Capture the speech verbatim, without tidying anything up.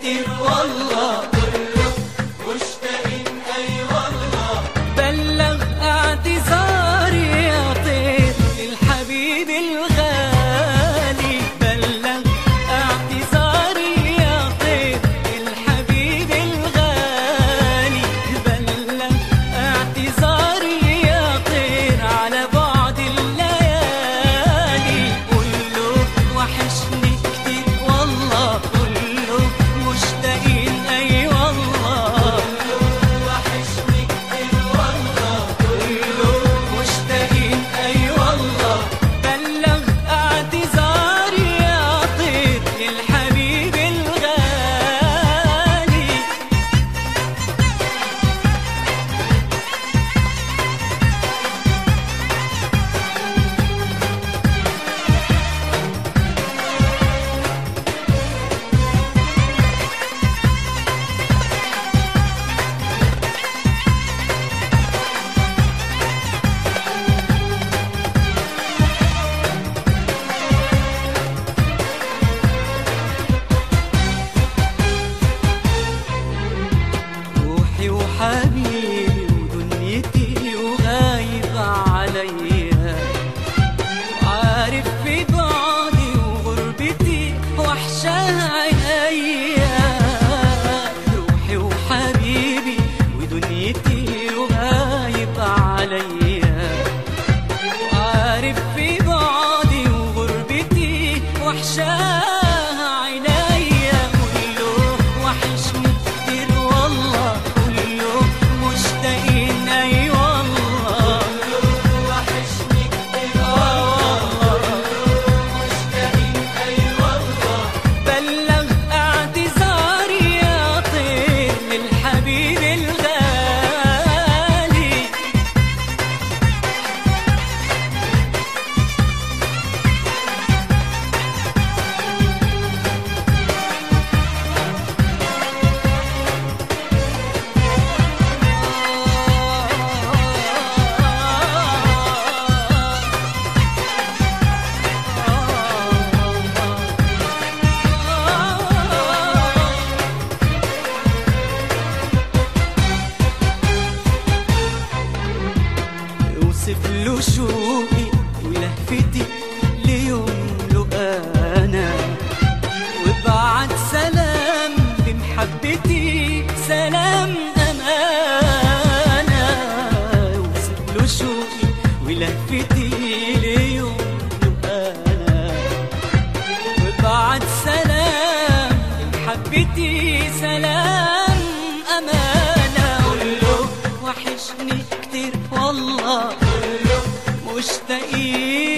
كتير والله، كله مشتاقين اي والله. بلغ اعتذاري يا طير للحبيب الغالي، بلغ اعتذاري يا طير للحبيب الغالي، بلغ اعتذاري يا طير على بعد الليالي. قول له وحشني كتير والله، قول له مشتاقين اي والله، قول له وحشني كتير والله، قول له مشتاقين اي والله. بلغ اعتذاري يا طير للحبيب الغالي. روحي وحبيبي ودنيتي وغايب عليا، وعارف في بعدي وغربتي وحشاها عينيا. روحي وحبيبي ودنيتي وغايب عليا، وعارف في بعدي وغربتي وحشاها عينيا. قول له وحشني كتير والله، قول له مشتاقين اي والله، قول له وحشني كتير والله، قول له مشتاقين اي والله. بلغ اعتذاري يا طير للحبيب الغالي. اوصف له شوقي ولهفتي ليوم لقانا، وابعت سلام بمحبتي سلام امانه. اوصف له شوقي ولهفتي ليوم لقانا، وابعت سلام بمحبتي سلام امانه. قول له وحشني كتير والله، قول له مشتاقين